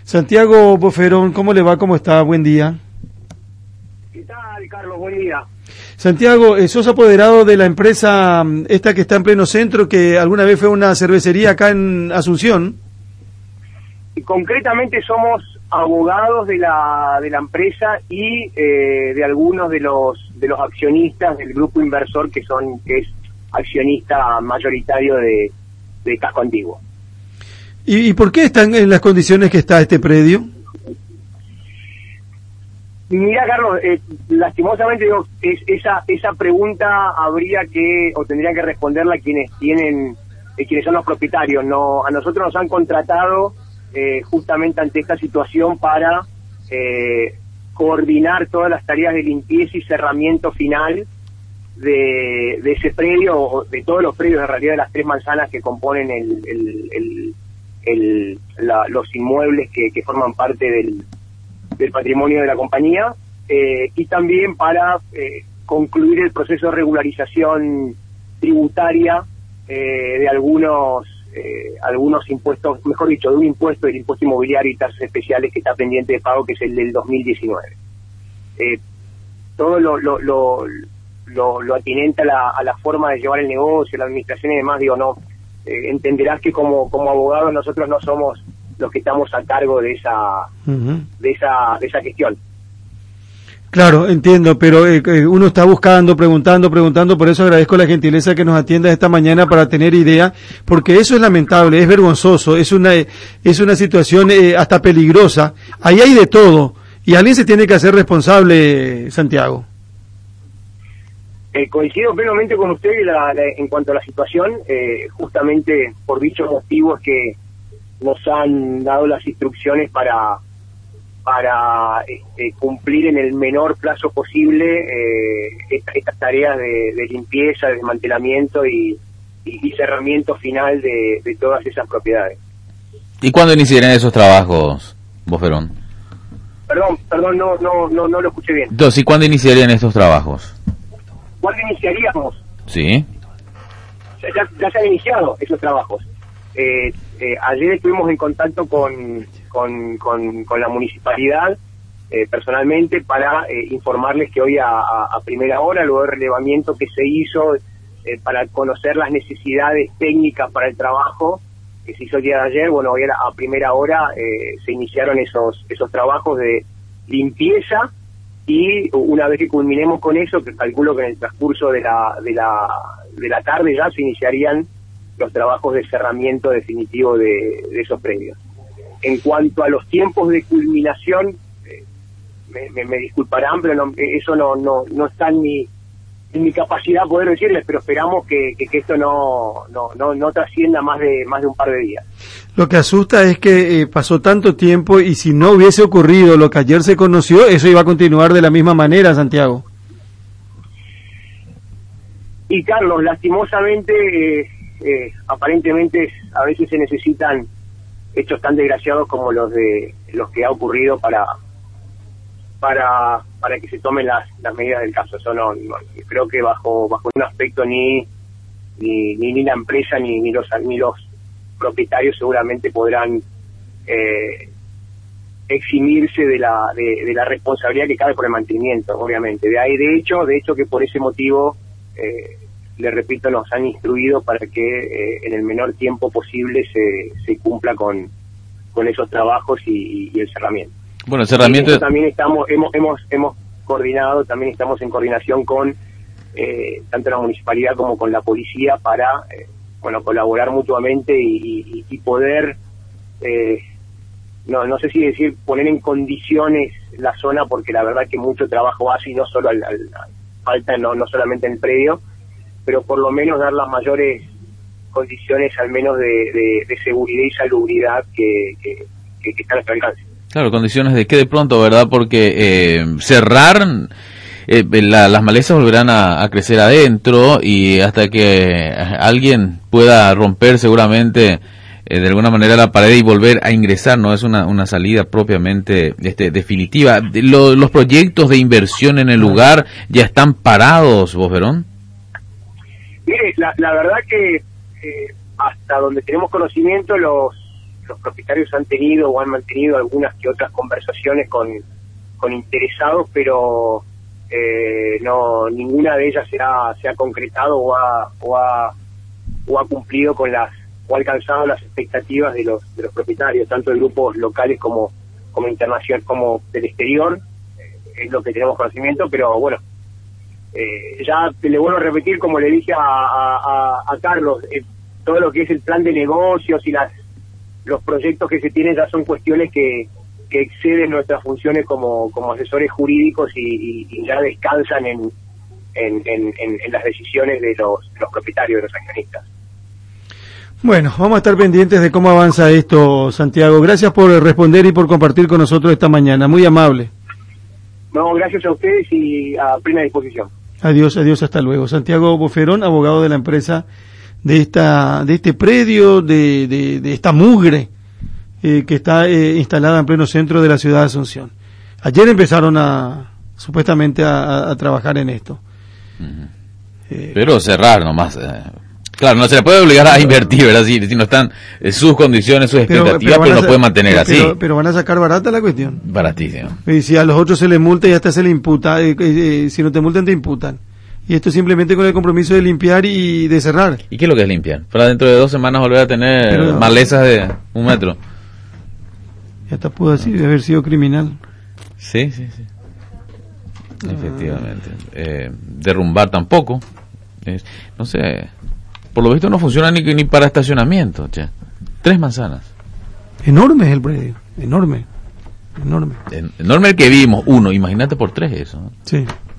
Santiago Boferón, ¿cómo le va? ¿Cómo está? Buen día. ¿Qué tal, Carlos? Buen día. Santiago, sos apoderado de la empresa esta que está en pleno centro, que alguna vez fue una cervecería acá en Asunción. Y concretamente somos abogados de la empresa y de algunos de los accionistas del grupo inversor que es accionista mayoritario de Casco Antiguo. ¿Y por qué están en las condiciones que está este predio? Mira, Carlos, lastimosamente digo, esa pregunta tendrían que responderla quienes son los propietarios. No, a nosotros nos han contratado justamente ante esta situación para coordinar todas las tareas de limpieza y cerramiento final de ese predio, o de todos los predios en realidad, de las 3 manzanas que componen los inmuebles que forman parte del patrimonio de la compañía, y también para concluir el proceso de regularización tributaria de algunos impuestos, mejor dicho, de un impuesto, el impuesto inmobiliario y tasas especiales que está pendiente de pago, que es el del 2019. Todo lo atinente a la forma de llevar el negocio, la administración y demás, entenderás que como abogados nosotros no somos los que estamos a cargo de esa gestión. Claro, entiendo, pero uno está preguntando, por eso agradezco la gentileza que nos atienda esta mañana para tener idea, porque eso es lamentable, es vergonzoso, es una situación hasta peligrosa. Ahí hay de todo, y alguien se tiene que hacer responsable, Santiago. Coincido plenamente con usted en cuanto a la situación, justamente por dichos motivos que nos han dado las instrucciones para cumplir en el menor plazo posible estas tareas de limpieza, de desmantelamiento y cerramiento final de todas esas propiedades. ¿Y cuándo iniciarán esos trabajos, Boferón? Perdón, no lo escuché bien. Entonces, ¿y cuándo iniciarían estos trabajos? ¿Cuándo iniciaríamos? Sí. Ya se han iniciado esos trabajos. Ayer estuvimos en contacto con la municipalidad personalmente para informarles que hoy a primera hora, luego del relevamiento que se hizo para conocer las necesidades técnicas para el trabajo que se hizo el día de ayer, hoy a primera hora se iniciaron esos trabajos de limpieza, y una vez que culminemos con eso, que calculo que en el transcurso de la tarde ya se iniciarían los trabajos de cerramiento definitivo de esos predios. En cuanto a los tiempos de culminación, me disculparán, pero eso no está en mi capacidad poder decirles, pero esperamos que esto no trascienda más de un par de días. Lo que asusta es que pasó tanto tiempo, y si no hubiese ocurrido lo que ayer se conoció, eso iba a continuar de la misma manera, Santiago. Y Carlos, lastimosamente, aparentemente a veces se necesitan hechos tan desgraciados como los que ha ocurrido para que se tomen las medidas del caso. Eso no creo que bajo un aspecto ni la empresa ni los propietarios seguramente podrán eximirse de la responsabilidad que cabe por el mantenimiento, obviamente. De hecho que por ese motivo, le repito, nos han instruido para que en el menor tiempo posible se cumpla con esos trabajos y el cerramiento. Bueno, el cerramiento también hemos coordinado, también estamos en coordinación con tanto la municipalidad como con la policía para colaborar mutuamente y poder no sé si decir poner en condiciones la zona, porque la verdad que mucho trabajo hace, y no solo falta no solamente en el predio, pero por lo menos dar las mayores condiciones al menos de seguridad y salubridad que están a nuestro alcance. Claro, condiciones de que de pronto, ¿verdad? Porque cerrar, las malezas volverán a crecer adentro, y hasta que alguien pueda romper seguramente de alguna manera la pared y volver a ingresar, no es una salida propiamente definitiva. Los proyectos de inversión en el lugar ya están parados, Boferón. Mire, la verdad que hasta donde tenemos conocimiento, los propietarios han tenido o han mantenido algunas que otras conversaciones con interesados, pero no, ninguna de ellas se ha concretado o ha cumplido con o ha alcanzado las expectativas de los propietarios, tanto de grupos locales como internacional, como del exterior. Es lo que tenemos conocimiento, pero bueno, ya le vuelvo a repetir, como le dije a Carlos, todo lo que es el plan de negocios y los proyectos que se tienen ya son cuestiones que exceden nuestras funciones como asesores jurídicos y ya descansan en las decisiones de los propietarios, de los accionistas. Bueno, vamos a estar pendientes de cómo avanza esto, Santiago. Gracias por responder y por compartir con nosotros esta mañana. Muy amable. No, gracias a ustedes y a plena disposición. Adiós, hasta luego. Santiago Boferón, abogado de la empresa de este predio, de esta mugre que está instalada en pleno centro de la ciudad de Asunción. Ayer empezaron supuestamente a trabajar en esto. Pero cerrar nomás. Claro, no se le puede obligar a invertir, ¿verdad? Si no están sus condiciones, sus expectativas, pero no puede mantener así. Pero van a sacar barata la cuestión. Baratísimo. Y si a los otros se les multa y hasta se les imputa, si no te multan te imputan. Y esto simplemente con el compromiso de limpiar y de cerrar. ¿Y qué es lo que es limpiar? Para dentro de 2 semanas volver a tener malezas de 1 metro. Ya te puedo decir, de haber sido criminal. Sí. Efectivamente. Derrumbar tampoco. No sé... Por lo visto no funciona ni para estacionamiento, che. 3 manzanas. Enorme es el predio, enorme. Enorme el que vimos, 1, imagínate por 3 eso. Sí.